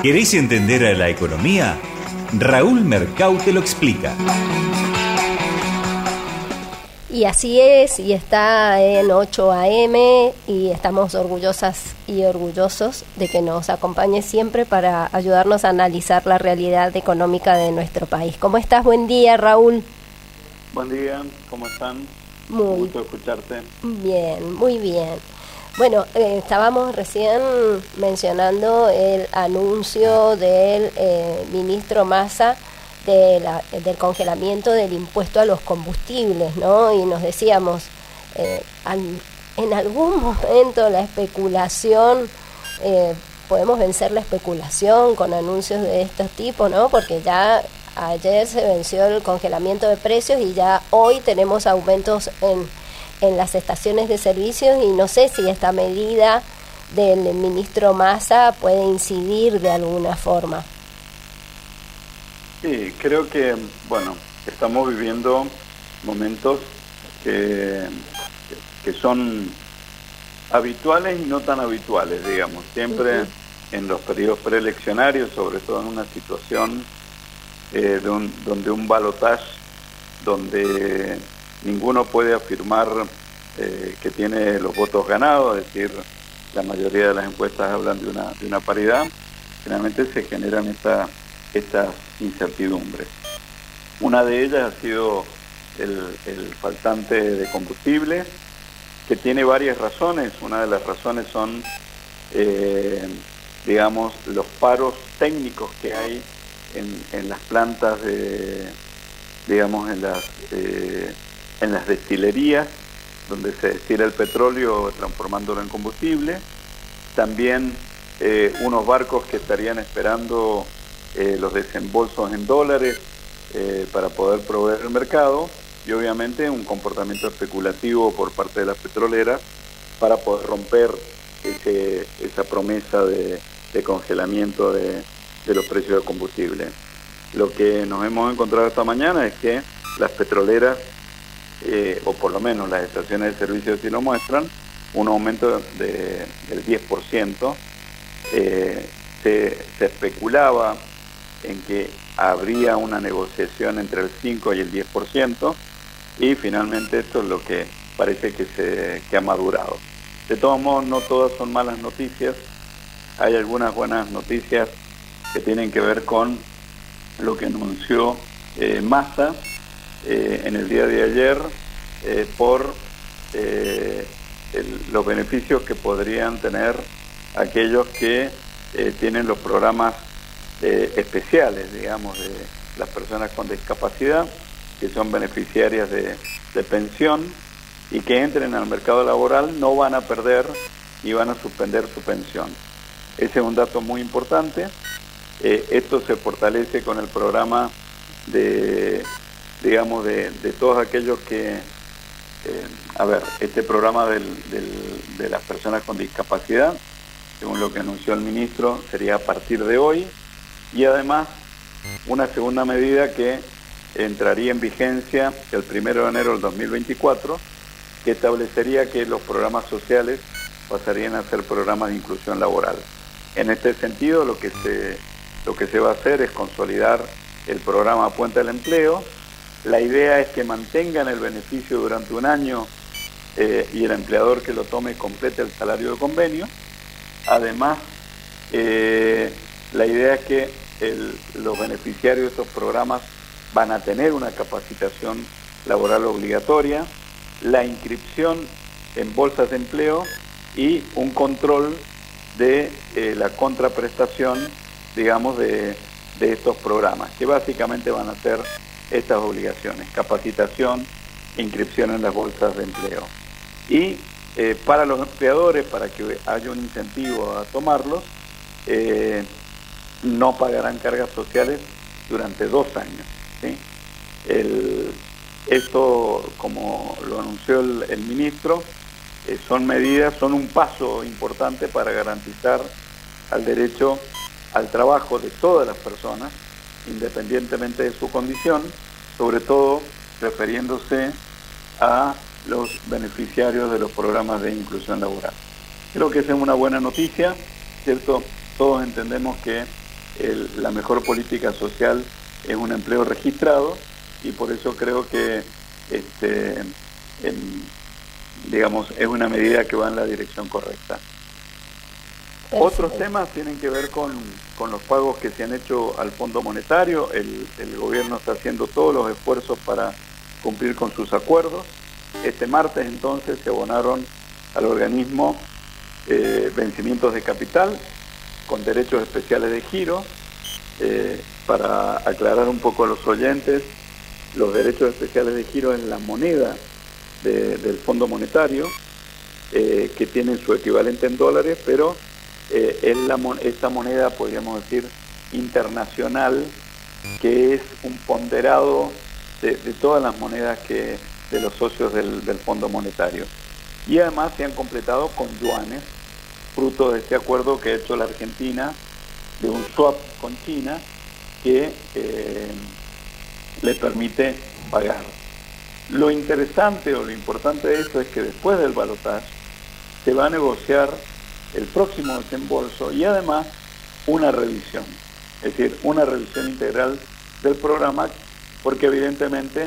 ¿Queréis entender a la economía? Raúl Mercau te lo explica. Y así es, y está en 8 AM y estamos orgullosas y orgullosos de que nos acompañe siempre para ayudarnos a analizar la realidad económica de nuestro país. ¿Cómo estás? Buen día, Raúl. Buen día, ¿cómo están? Muy gusto escucharte. Bien, muy bien. Bueno, estábamos recién mencionando el anuncio del ministro Massa del congelamiento del impuesto a los combustibles, ¿no? Y nos decíamos, en algún momento la especulación, podemos vencer la especulación con anuncios de estos tipos, ¿no? Porque ya ayer se venció el congelamiento de precios y ya hoy tenemos aumentos en las estaciones de servicios y no sé si esta medida del ministro Massa puede incidir de alguna forma. Sí, creo que, bueno, estamos viviendo momentos que son habituales y no tan habituales, digamos. Siempre en los periodos preeleccionarios, sobre todo en una situación donde un balotaje, donde ninguno puede afirmar que tiene los votos ganados, es decir, la mayoría de las encuestas hablan de una paridad, finalmente se generan estas incertidumbres. Una de ellas ha sido el faltante de combustible, que tiene varias razones. Una de las razones son, digamos, los paros técnicos que hay en las plantas digamos, en las destilerías, donde se destila el petróleo transformándolo en combustible. También unos barcos que estarían esperando los desembolsos en dólares para poder proveer el mercado, y obviamente un comportamiento especulativo por parte de las petroleras para poder romper esa promesa de congelamiento de los precios de combustible. Lo que nos hemos encontrado esta mañana es que las petroleras, o por lo menos las estaciones de servicio sí lo muestran, un aumento del 10%. Se especulaba en que habría una negociación entre el 5 y el 10%, y finalmente esto es lo que parece que ha madurado. De todos modos, no todas son malas noticias. Hay algunas buenas noticias que tienen que ver con lo que anunció Massa en el día de ayer por los beneficios que podrían tener aquellos que tienen los programas especiales, digamos, de las personas con discapacidad, que son beneficiarias de pensión, y que entren al mercado laboral no van a perder ni van a suspender su pensión. Ese es un dato muy importante. Esto se fortalece con el programa digamos, de todos aquellos que, este programa de las personas con discapacidad, según lo que anunció el ministro, sería a partir de hoy, y además una segunda medida que entraría en vigencia el 1 de enero del 2024, que establecería que los programas sociales pasarían a ser programas de inclusión laboral. En este sentido, lo que se va a hacer es consolidar el programa Puente al Empleo. La idea es que mantengan el beneficio durante un año y el empleador que lo tome complete el salario de convenio. Además, la idea es que los beneficiarios de estos programas van a tener una capacitación laboral obligatoria, la inscripción en bolsas de empleo y un control de la contraprestación, digamos, de estos programas, que básicamente van a ser estas obligaciones: capacitación, inscripción en las bolsas de empleo. Y para los empleadores, para que haya un incentivo a tomarlos, no pagarán cargas sociales durante 2 años, ¿sí? Esto, como lo anunció el ministro, son medidas, son un paso importante para garantizar al derecho al trabajo de todas las personas, independientemente de su condición, sobre todo refiriéndose a los beneficiarios de los programas de inclusión laboral. Creo que esa es una buena noticia, ¿cierto? Todos entendemos que la mejor política social es un empleo registrado, y por eso creo que digamos, es una medida que va en la dirección correcta. Perfecto. Otros temas tienen que ver con los pagos que se han hecho al Fondo Monetario. El gobierno está haciendo todos los esfuerzos para cumplir con sus acuerdos. Este martes entonces se abonaron al organismo vencimientos de capital con derechos especiales de giro. Para aclarar un poco a los oyentes, los derechos especiales de giro es la moneda del Fondo Monetario, que tiene su equivalente en dólares, pero es esta moneda, podríamos decir, internacional, que es un ponderado de todas las monedas de los socios del Fondo Monetario. Y además se han completado con yuanes, fruto de este acuerdo que ha hecho la Argentina, de un swap con China, que le permite pagar. Lo interesante o lo importante de esto es que después del balotaje se va a negociar el próximo desembolso y además una revisión, es decir, una revisión integral del programa, porque evidentemente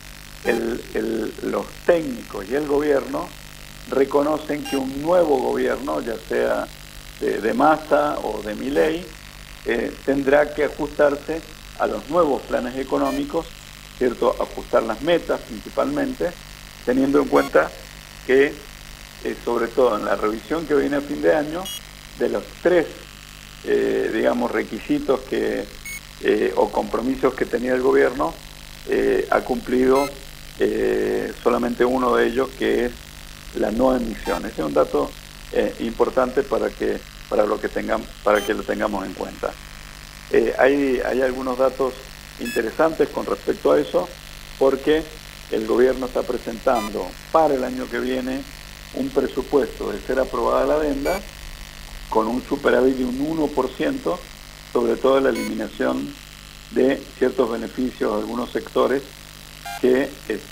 los técnicos y el gobierno reconocen que un nuevo gobierno, ya sea de Massa o de Milei, tendrá que ajustarse a los nuevos planes económicos, ¿cierto? Ajustar las metas principalmente, teniendo en cuenta que, sobre todo en la revisión que viene a fin de año, de los tres, digamos, requisitos o compromisos que tenía el gobierno, ha cumplido solamente uno de ellos, que es la no emisión. Ese es un dato importante para que lo tengamos en cuenta. Hay algunos datos interesantes con respecto a eso, porque el gobierno está presentando para el año que viene un presupuesto, de ser aprobada la adenda, con un superávit de un 1%, sobre todo la eliminación de ciertos beneficios a algunos sectores que,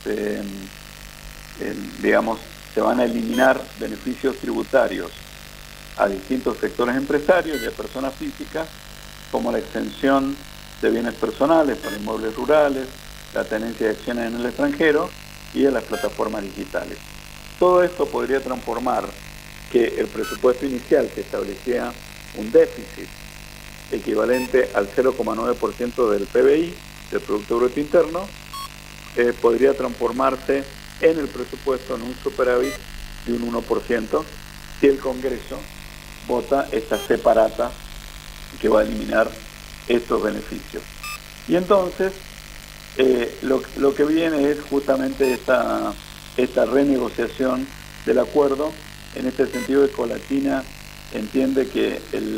digamos, se van a eliminar beneficios tributarios a distintos sectores empresarios y a personas físicas, como la exención de bienes personales para inmuebles rurales, la tenencia de acciones en el extranjero y de las plataformas digitales. Todo esto podría transformar que el presupuesto inicial, que establecía un déficit equivalente al 0,9% del PBI, del Producto Bruto Interno, podría transformarse en el presupuesto en un superávit de un 1% si el Congreso vota esta separata que va a eliminar estos beneficios. Y entonces lo que viene es justamente esta renegociación del acuerdo, en este sentido de que Colatina entiende que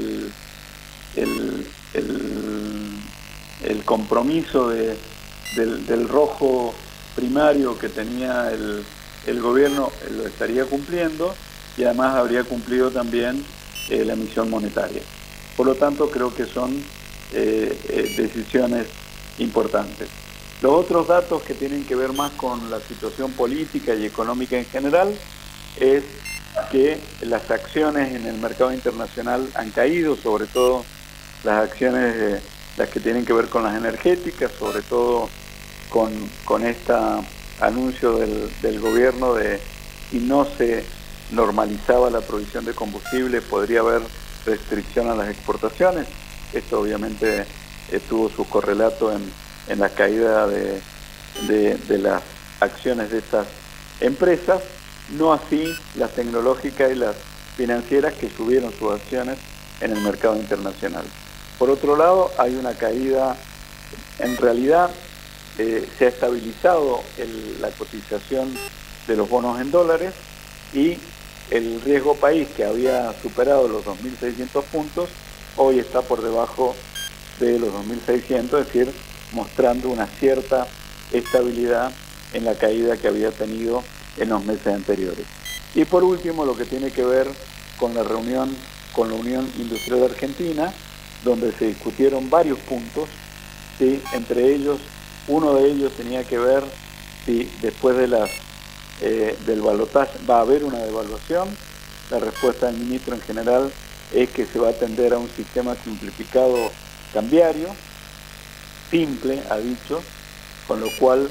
el compromiso del rojo primario que tenía el gobierno lo estaría cumpliendo, y además habría cumplido también la emisión monetaria. Por lo tanto, creo que son decisiones importantes. Los otros datos que tienen que ver más con la situación política y económica en general es que las acciones en el mercado internacional han caído, sobre todo las acciones, las que tienen que ver con las energéticas, sobre todo con este anuncio del gobierno de si no se normalizaba la provisión de combustible podría haber restricción a las exportaciones. Esto obviamente tuvo su correlato en la caída de las acciones de estas empresas, no así las tecnológicas y las financieras, que subieron sus acciones en el mercado internacional. Por otro lado, hay una caída, en realidad se ha estabilizado la cotización de los bonos en dólares, y el riesgo país, que había superado los 2.600 puntos, hoy está por debajo de los 2.600, es decir, mostrando una cierta estabilidad en la caída que había tenido en los meses anteriores. Y por último, lo que tiene que ver con la reunión con la Unión Industrial de Argentina, donde se discutieron varios puntos, ¿sí? Entre ellos, uno de ellos tenía que ver si después de del balotaje va a haber una devaluación. La respuesta del ministro en general es que se va a atender a un sistema simplificado cambiario, simple, ha dicho, con lo cual,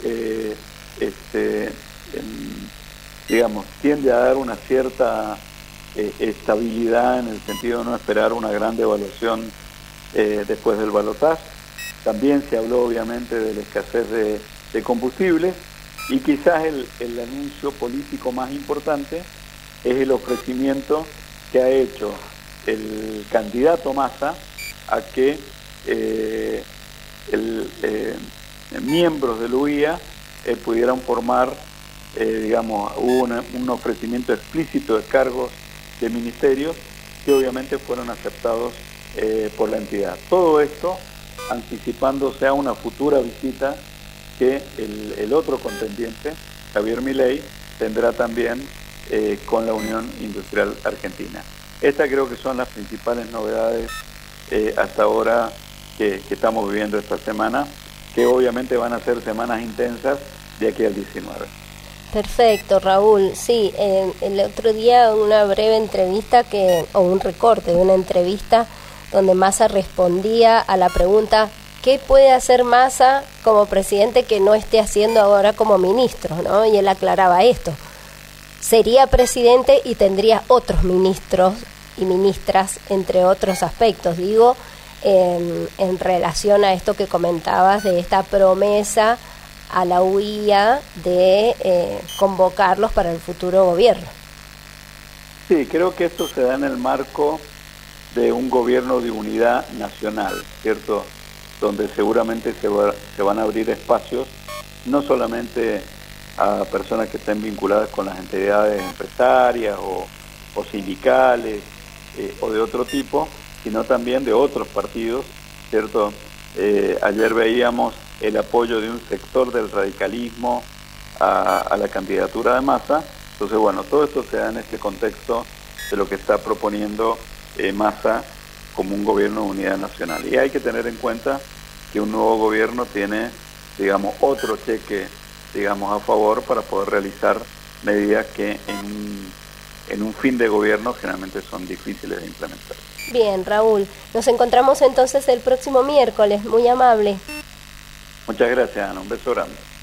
digamos, tiende a dar una cierta estabilidad en el sentido de no esperar una gran devaluación después del balotaje. También se habló obviamente de la escasez de combustibles, y quizás el anuncio político más importante es el ofrecimiento que ha hecho el candidato Massa a que miembros de la UIA pudieran formar, digamos, hubo un ofrecimiento explícito de cargos de ministerios que obviamente fueron aceptados por la entidad. Todo esto anticipándose a una futura visita que el otro contendiente, Javier Milei, tendrá también con la Unión Industrial Argentina. Estas creo que son las principales novedades hasta ahora que estamos viviendo esta semana, que obviamente van a ser semanas intensas de aquí al 19. Perfecto, Raúl. Sí, el otro día una breve entrevista o un recorte de una entrevista donde Massa respondía a la pregunta ¿qué puede hacer Massa como presidente que no esté haciendo ahora como ministro, ¿no? Y él aclaraba esto. Sería presidente y tendría otros ministros y ministras, entre otros aspectos. Digo, en relación a esto que comentabas de esta promesa a la UIA de convocarlos para el futuro gobierno. Sí, creo que esto se da en el marco de un gobierno de unidad nacional, ¿cierto?, donde seguramente se van a abrir espacios no solamente a personas que estén vinculadas con las entidades empresarias o sindicales o de otro tipo, sino también de otros partidos, ¿cierto? Ayer veíamos el apoyo de un sector del radicalismo a la candidatura de Massa. Entonces, bueno, todo esto se da en este contexto de lo que está proponiendo Massa como un gobierno de unidad nacional. Y hay que tener en cuenta que un nuevo gobierno tiene, digamos, otro cheque, digamos, a favor para poder realizar medidas que en un fin de gobierno generalmente son difíciles de implementar. Bien, Raúl, nos encontramos entonces el próximo miércoles, muy amable. Muchas gracias, Ana, un beso grande.